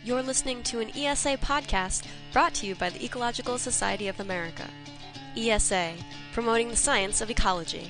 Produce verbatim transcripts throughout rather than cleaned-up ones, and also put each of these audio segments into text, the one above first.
You're listening to an E S A podcast brought to you by the Ecological Society of America. E S A, promoting the science of ecology.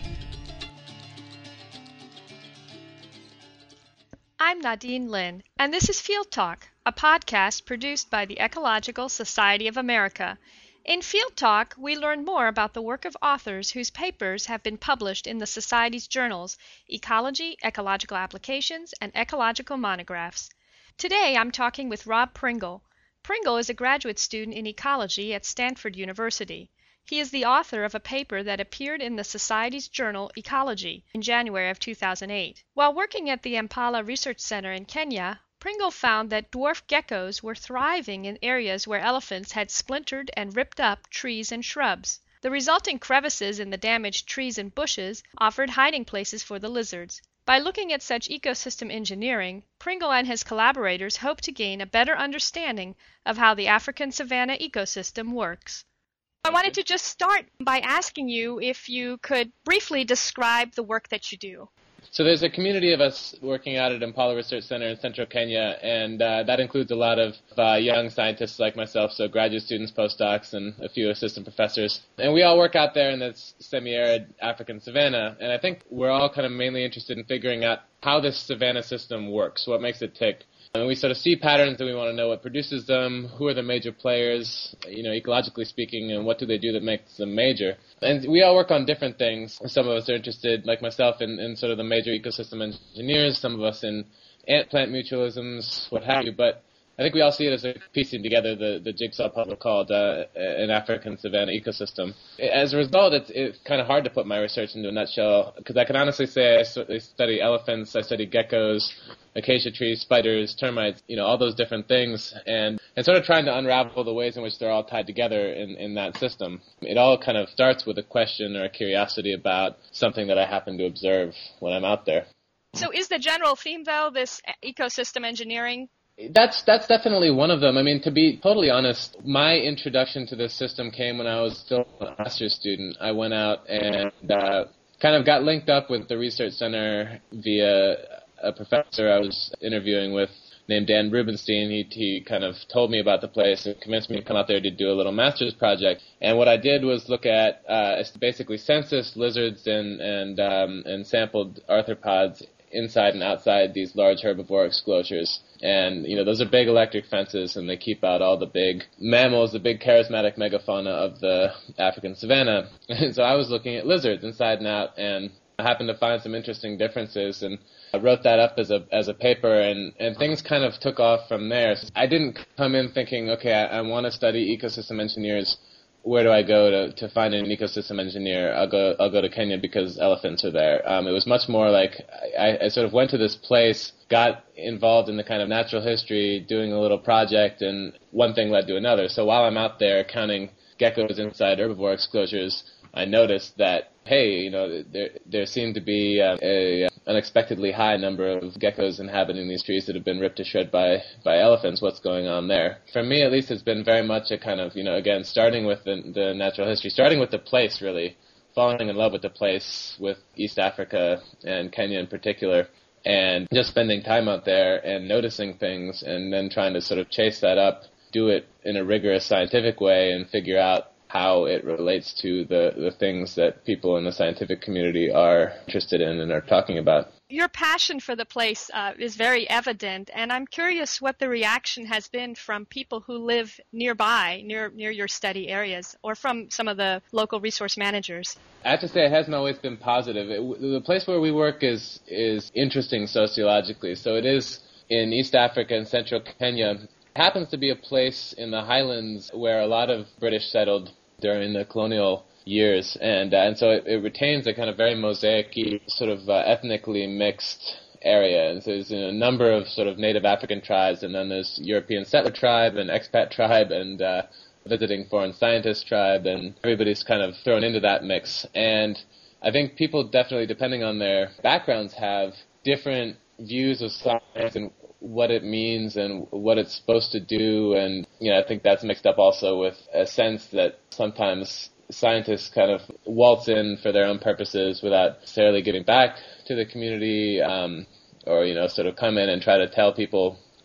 I'm Nadine Lin, and this is Field Talk, a podcast produced by the Ecological Society of America. In Field Talk, we learn more about the work of authors whose papers have been published in the Society's journals, Ecology, Ecological Applications, and Ecological Monographs. Today, I'm talking with Rob Pringle. Pringle is a graduate student in ecology at Stanford University. He is the author of a paper that appeared in the Society's journal Ecology in January of two thousand eight. While working at the Impala Research Center in Kenya, Pringle found that dwarf geckos were thriving in areas where elephants had splintered and ripped up trees and shrubs. The resulting crevices in the damaged trees and bushes offered hiding places for the lizards. By looking at such ecosystem engineering, Pringle and his collaborators hope to gain a better understanding of how the African savanna ecosystem works. I wanted to just start by asking you if you could briefly describe the work that you do. So there's a community of us working out at Impala Research Center in central Kenya, and uh, that includes a lot of uh, young scientists like myself, so graduate students, postdocs, and a few assistant professors. And we all work out there in this semi-arid African savanna, and I think we're all kind of mainly interested in figuring out how this savanna system works, what makes it tick. And we sort of see patterns and we want to know what produces them, who are the major players, you know, ecologically speaking, and what do they do that makes them major. And we all work on different things. Some of us are interested, like myself, in, in sort of the major ecosystem engineers, some of us in ant-plant mutualisms, what have you. But I think we all see it as a piecing together the, the jigsaw puzzle called uh, an African savanna ecosystem. As a result, it's, it's kind of hard to put my research into a nutshell, because I can honestly say I study elephants, I study geckos, acacia trees, spiders, termites, you know, all those different things, and, and sort of trying to unravel the ways in which they're all tied together in, in that system. It all kind of starts with a question or a curiosity about something that I happen to observe when I'm out there. So is the general theme, though, this ecosystem engineering? That's that's definitely one of them. I mean, to be totally honest, my introduction to this system came when I was still a master's student. I went out and uh, kind of got linked up with the research center via a professor I was interviewing with named Dan Rubenstein. He, he kind of told me about the place and convinced me to come out there to do a little master's project. And what I did was look at uh, basically census lizards and and um, and sampled arthropods inside and outside these large herbivore exclosures. And, you know, those are big electric fences, and they keep out all the big mammals, the big charismatic megafauna of the African savanna. And so I was looking at lizards inside and out, and I happened to find some interesting differences, and I wrote that up as a as a paper, and, and things kind of took off from there. So I didn't come in thinking, okay, I, I want to study ecosystem engineers. Where do I go to, to find an ecosystem engineer? I'll go I'll go to Kenya because elephants are there. Um, it was much more like I, I sort of went to this place, got involved in the kind of natural history, doing a little project, and one thing led to another. So while I'm out there counting geckos inside herbivore exclosures, I noticed that, hey, you know, there there seemed to be uh, a unexpectedly high number of geckos inhabiting these trees that have been ripped to shred by, by elephants. What's going on there? For me, at least, it's been very much a kind of, you know, again, starting with the, the natural history, starting with the place, really, falling in love with the place, with East Africa and Kenya in particular, and just spending time out there and noticing things and then trying to sort of chase that up, do it in a rigorous scientific way and figure out how it relates to the, the things that people in the scientific community are interested in and are talking about. Your passion for the place uh, is very evident, and I'm curious what the reaction has been from people who live nearby, near near your study areas, or from some of the local resource managers. I have to say it hasn't always been positive. It, the place where we work is is interesting sociologically. So it is in East Africa and central Kenya. It happens to be a place in the highlands where a lot of British settled during the colonial years, and uh, and so it, it retains a kind of very mosaic-y, sort of uh, ethnically mixed area. And so there's you know, a number of sort of native African tribes, and then there's European settler tribe and expat tribe and uh, visiting foreign scientist tribe, and everybody's kind of thrown into that mix. And I think people definitely, depending on their backgrounds, have different views of science and what it means and what it's supposed to do. And, you know, I think that's mixed up also with a sense that sometimes scientists kind of waltz in for their own purposes without necessarily giving back to the community, um, or, you know, sort of come in and try to tell people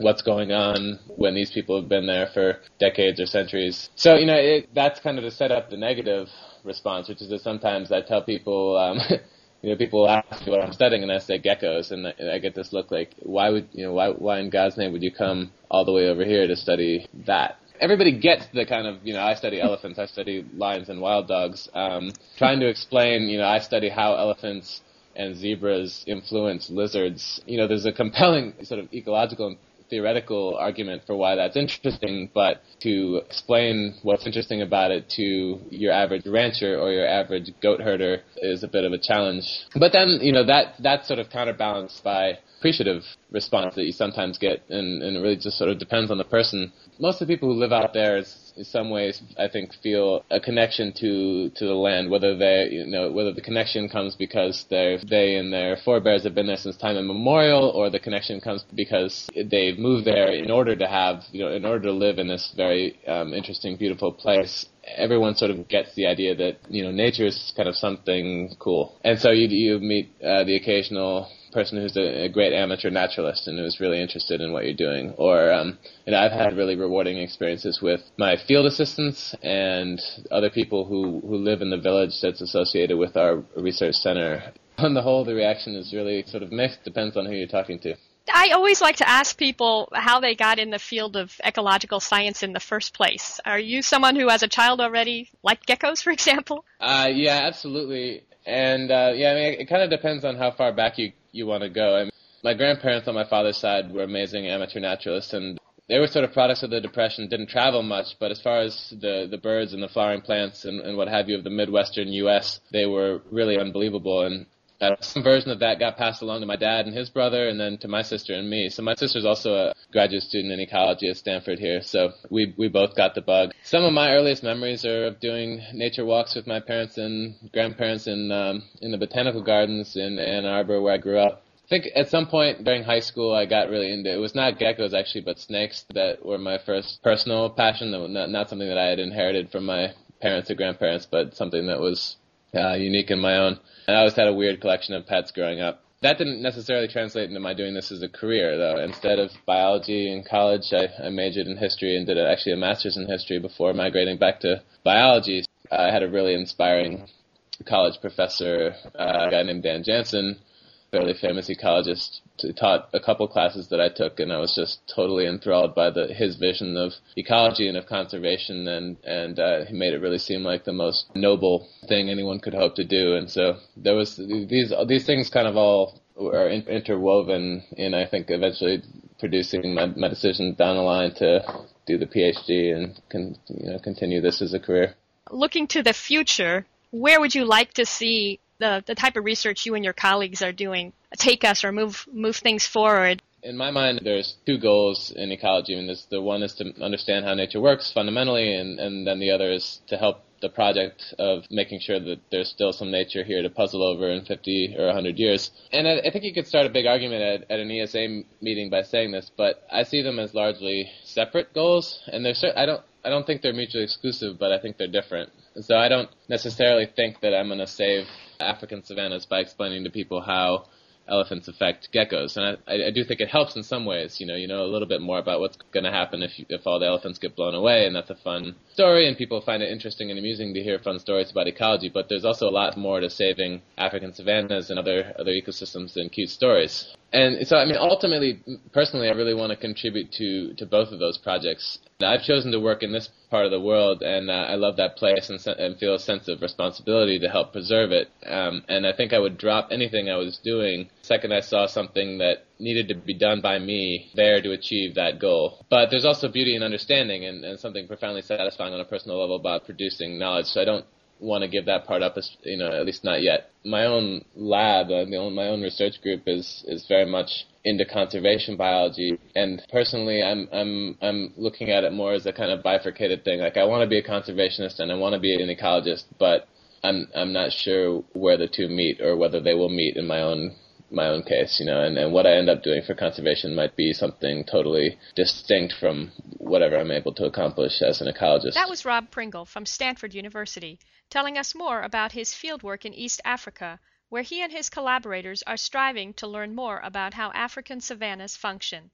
what's going on when these people have been there for decades or centuries. So, you know, it, that's kind of to set up the negative response, which is that sometimes I tell people, um, you know, people ask me what I'm studying, and I say geckos, and I, and I get this look like, why would, you know, why, why in God's name would you come all the way over here to study that? Everybody gets the kind of, you know, I study elephants, I study lions and wild dogs. Um, trying to explain, you know, I study how elephants and zebras influence lizards. You know, there's a compelling sort of ecological and theoretical argument for why that's interesting, but to explain what's interesting about it to your average rancher or your average goat herder is a bit of a challenge. But then, you know, that that's sort of counterbalanced by appreciative response that you sometimes get, and, and it really just sort of depends on the person. Most of the people who live out there is, in some ways, I think, feel a connection to, to the land, whether they, you know, whether the connection comes because they they and their forebears have been there since time immemorial, or the connection comes because they've moved there in order to have, you know, in order to live in this very um, interesting, beautiful place. Everyone sort of gets the idea that, you know, nature is kind of something cool. And so you, you meet uh, the occasional person who's a, a great amateur naturalist and who's really interested in what you're doing. Or, um, and I've had really rewarding experiences with my field assistants and other people who, who live in the village that's associated with our research center. On the whole, the reaction is really sort of mixed, depends on who you're talking to. I always like to ask people how they got in the field of ecological science in the first place. Are you someone who, as a child, already liked geckos, for example? Uh, yeah, absolutely. And, uh, yeah, I mean, it kind of depends on how far back you, you want to go. I mean, my grandparents on my father's side were amazing amateur naturalists, and they were sort of products of the Depression, didn't travel much, but as far as the, the birds and the flowering plants and, and what have you of the Midwestern U S, they were really unbelievable. And Uh, some version of that got passed along to my dad and his brother, and then to my sister and me. So my sister's also a graduate student in ecology at Stanford here, so we we both got the bug. Some of my earliest memories are of doing nature walks with my parents and grandparents in um, in the botanical gardens in Ann Arbor, where I grew up. I think at some point during high school I got really into it. It was not geckos actually, but snakes that were my first personal passion. That was not, not something that I had inherited from my parents or grandparents, but something that was uh, unique in my own. And I always had a weird collection of pets growing up. That didn't necessarily translate into my doing this as a career, though. Instead of biology in college, I, I majored in history and did a, actually a master's in history before migrating back to biology. I had a really inspiring college professor, uh, a guy named Dan Jansen, fairly famous ecologist, who taught a couple classes that I took, and I was just totally enthralled by the his vision of ecology and of conservation, and and uh, he made it really seem like the most noble thing anyone could hope to do. And so there was these these things kind of all are in, interwoven in, I think, eventually producing my, my decision down the line to do the PhD and con, you know continue this as a career. Looking to the future, where would you like to see the, the type of research you and your colleagues are doing take us or move move things forward? In my mind, there's two goals in ecology. I mean, this, the one is to understand how nature works fundamentally, and, and then the other is to help the project of making sure that there's still some nature here to puzzle over in fifty or one hundred years. And I, I think you could start a big argument at, at an E S A meeting by saying this, but I see them as largely separate goals, and they're cer- I don't I don't think they're mutually exclusive, but I think they're different. So I don't necessarily think that I'm going to save African savannas by explaining to people how elephants affect geckos, and I, I do think it helps in some ways. You know, you know a little bit more about what's going to happen if you, if all the elephants get blown away, and that's a fun story, and people find it interesting and amusing to hear fun stories about ecology. But there's also a lot more to saving African savannas and other other ecosystems than cute stories. And so, I mean, ultimately, personally, I really want to contribute to, to both of those projects. I've chosen to work in this part of the world, and uh, I love that place and, and feel a sense of responsibility to help preserve it. Um, and I think I would drop anything I was doing the second I saw something that needed to be done by me there to achieve that goal. But there's also beauty in understanding and, and something profoundly satisfying on a personal level about producing knowledge. So I don't want to give that part up, as you know, at least not yet. My own lab, uh, the own, my own research group is is very much into conservation biology, and personally, I'm I'm I'm looking at it more as a kind of bifurcated thing. Like, I want to be a conservationist and I want to be an ecologist, but I'm I'm not sure where the two meet or whether they will meet in my own my own case, you know, and, and what I end up doing for conservation might be something totally distinct from whatever I'm able to accomplish as an ecologist. That was Rob Pringle from Stanford University, telling us more about his fieldwork in East Africa, where he and his collaborators are striving to learn more about how African savannas function.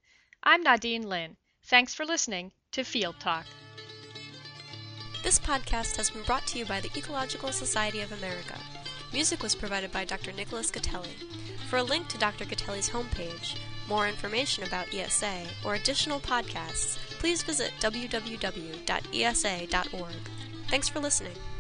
I'm Nadine Lin. Thanks for listening to Field Talk. This podcast has been brought to you by the Ecological Society of America. Music was provided by Doctor Nicholas Gatelli. For a link to Doctor Gatelli's homepage, more information about E S A, or additional podcasts, please visit w w w dot e s a dot org. Thanks for listening.